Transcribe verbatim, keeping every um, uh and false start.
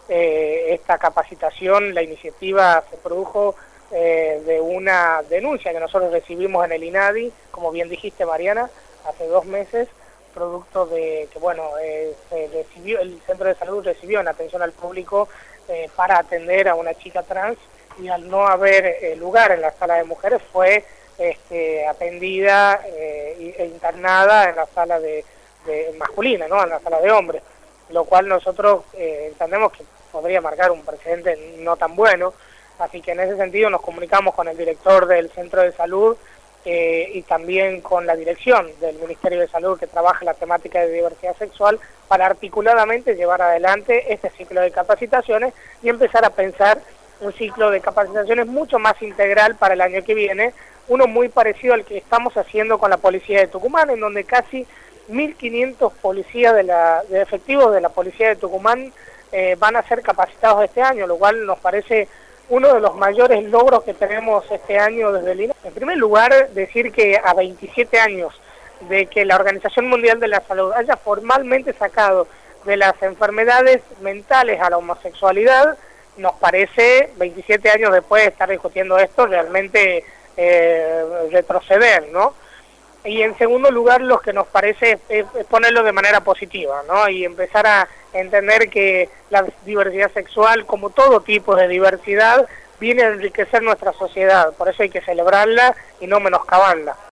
eh, esta capacitación, la iniciativa se produjo eh, de una denuncia que nosotros recibimos en el INADI, como bien dijiste, Mariana, hace dos meses, producto de que, bueno, eh, se recibió, el centro de salud recibió en atención al público eh, para atender a una chica trans, y al no haber eh, lugar en la sala de mujeres fue este, atendida eh, e internada en la sala de, de masculina, ¿no? En la sala de hombres, lo cual nosotros eh, entendemos que podría marcar un precedente no tan bueno, así que en ese sentido nos comunicamos con el director del centro de salud eh, y también con la dirección del Ministerio de Salud que trabaja la temática de diversidad sexual para articuladamente llevar adelante este ciclo de capacitaciones y empezar a pensar un ciclo de capacitaciones mucho más integral para el año que viene, uno muy parecido al que estamos haciendo con la Policía de Tucumán, en donde casi mil quinientos policías de, la, de efectivos de la Policía de Tucumán eh, van a ser capacitados este año, lo cual nos parece uno de los mayores logros que tenemos este año desde el INADI. En primer lugar, decir que a veintisiete años de que la Organización Mundial de la Salud haya formalmente sacado de las enfermedades mentales a la homosexualidad, nos parece, veintisiete años después de estar discutiendo esto, realmente eh, retroceder, ¿no? Y en segundo lugar, lo que nos parece es, es ponerlo de manera positiva, ¿no? Y empezar a entender que la diversidad sexual, como todo tipo de diversidad, viene a enriquecer nuestra sociedad, por eso hay que celebrarla y no menoscabarla.